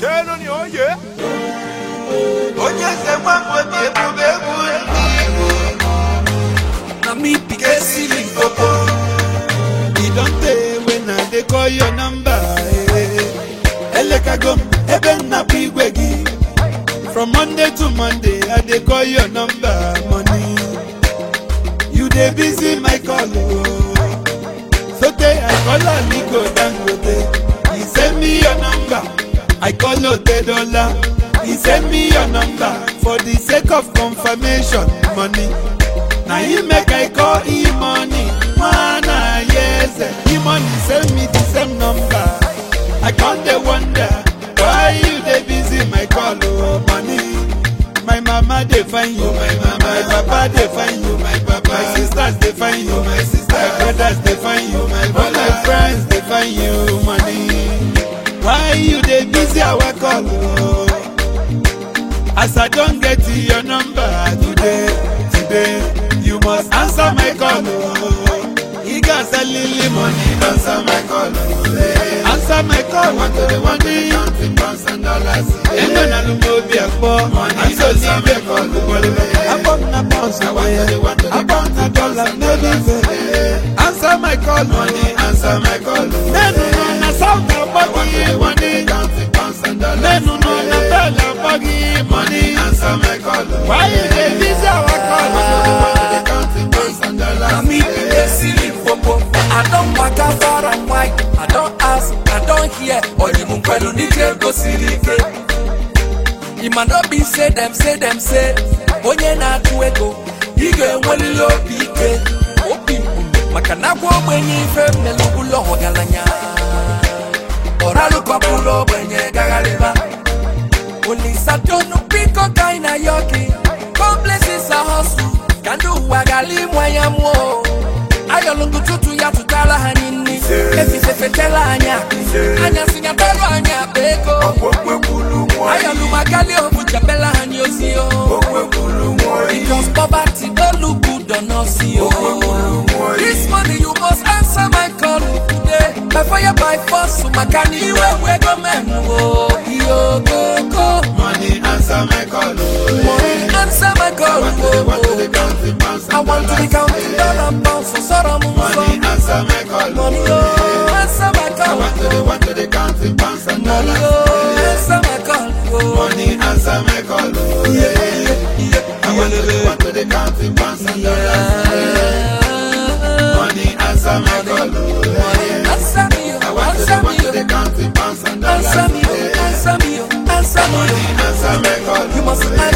Turn on your yeah. Oh yes, the one for the na me pick silly popo. You don't pay when they call your number. Elekagom, eben na bigwegi. From Monday to Monday, I they call your number. Money, you they busy my call. So they I call a Nico Dangote. He send me your number. I call $10. He send me your number for the sake of confirmation. Money. Now he make I call E-Money. Mana yes, E-Money send me the same number. I can't wonder why you they busy my call. Oh money, my mama they find you, my mama, my papa they find you, my papa, my sisters they find you, my sisters, my brothers they find you, my all my friends they find you. Money, why you they busy our call? Oh, as I don't get your number today. You must answer my call. You got a little money, answer my call. Answer my call. Want to the one day, counting pounds and dollars. And then I'll be a poor money. I'm so leave a call. I want a pounds away. I want a dollar, maybe. Answer my call. Money, answer my call. Then on a sound of buggy, one day, counting pounds and dollars. Then on a dollar buggy, money, answer my call. Why you they busy our call? I mean, silly popo. I don't walk out far and wide. I don't ask, I don't hear. Or you won't call on the go silly. You might not be say them. When you're not to echo, you get one little PK. Open, Macanabo when you firm the Lubulo Galanya. Or I look up when you're Gagaliba. Only Saturn, Pico, Kaina Yoki. Complexes a hustle. Kandu wagali mwayamwo ayolungu tutu ya tutala hanini efi fetela anya sinya belo anya beko ayolu magali obuchabela haniosio because poverty don't look good on us. This money you must answer my call today. By fire by force so makani we go menwo yo go money answer my call. Money answer my call. I want to be counting dollar pounds for Solomon. Money answer my call. Money answer my call. I want to the counting pounds and dollars. Answer my call. Money answer my call. I want to the counting pounds and dollars. Money answer my call. Money answer me. I want to the counting pounds and dollars. Answer me. Answer me. Answer me. Money answer my call. You must answer